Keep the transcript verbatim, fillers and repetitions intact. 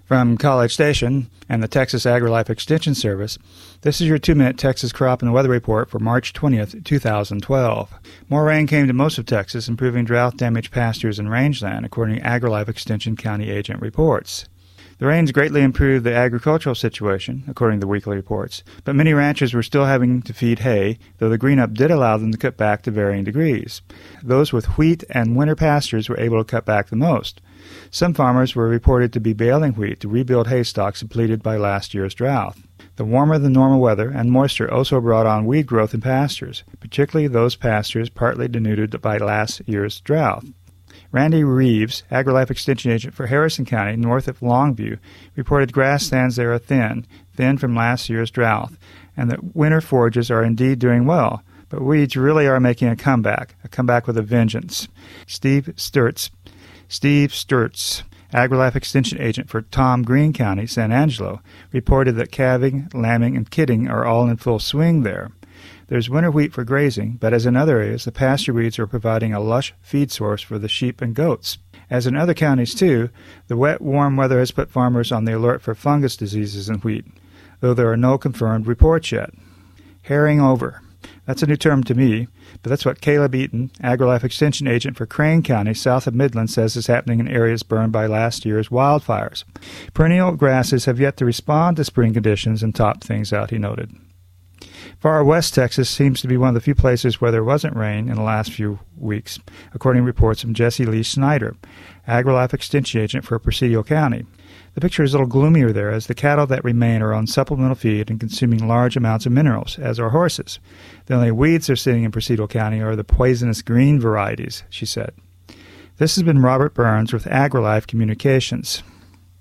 From College Station and the Texas AgriLife Extension Service, this is your two-minute Texas crop and weather report for March twentieth, two thousand twelve. More rain came to most of Texas, improving drought-damaged pastures and rangeland, according to AgriLife Extension County Agent reports. The rains greatly improved the agricultural situation, according to the weekly reports, but many ranchers were still having to feed hay, though the green-up did allow them to cut back to varying degrees. Those with wheat and winter pastures were able to cut back the most. Some farmers were reported to be baling wheat to rebuild hay stocks depleted by last year's drought. The warmer-than-normal weather and moisture also brought on weed growth in pastures, particularly those pastures partly denuded by last year's drought. Randy Reeves, AgriLife Extension Agent for Harrison County, north of Longview, reported grasslands there are thin, thin from last year's drought, and that winter forages are indeed doing well, but weeds really are making a comeback, a comeback with a vengeance. Steve Sturtz, Steve Sturtz, AgriLife Extension Agent for Tom Green County, San Angelo, reported that calving, lambing, and kidding are all in full swing there. There's winter wheat for grazing, but as in other areas, the pasture weeds are providing a lush feed source for the sheep and goats. As in other counties, too, the wet, warm weather has put farmers on the alert for fungus diseases in wheat, though there are no confirmed reports yet. Herring over. That's a new term to me, but that's what Caleb Eaton, AgriLife Extension Agent for Crane County, south of Midland, says is happening in areas burned by last year's wildfires. Perennial grasses have yet to respond to spring conditions and top things out, he noted. Far west Texas seems to be one of the few places where there wasn't rain in the last few weeks, according to reports from Jesse Lee Snyder, AgriLife Extension Agent for Presidio County. The picture is a little gloomier there, as the cattle that remain are on supplemental feed and consuming large amounts of minerals, as are horses. The only weeds they're seeing in Presidio County are the poisonous green varieties, she said. This has been Robert Burns with AgriLife Communications.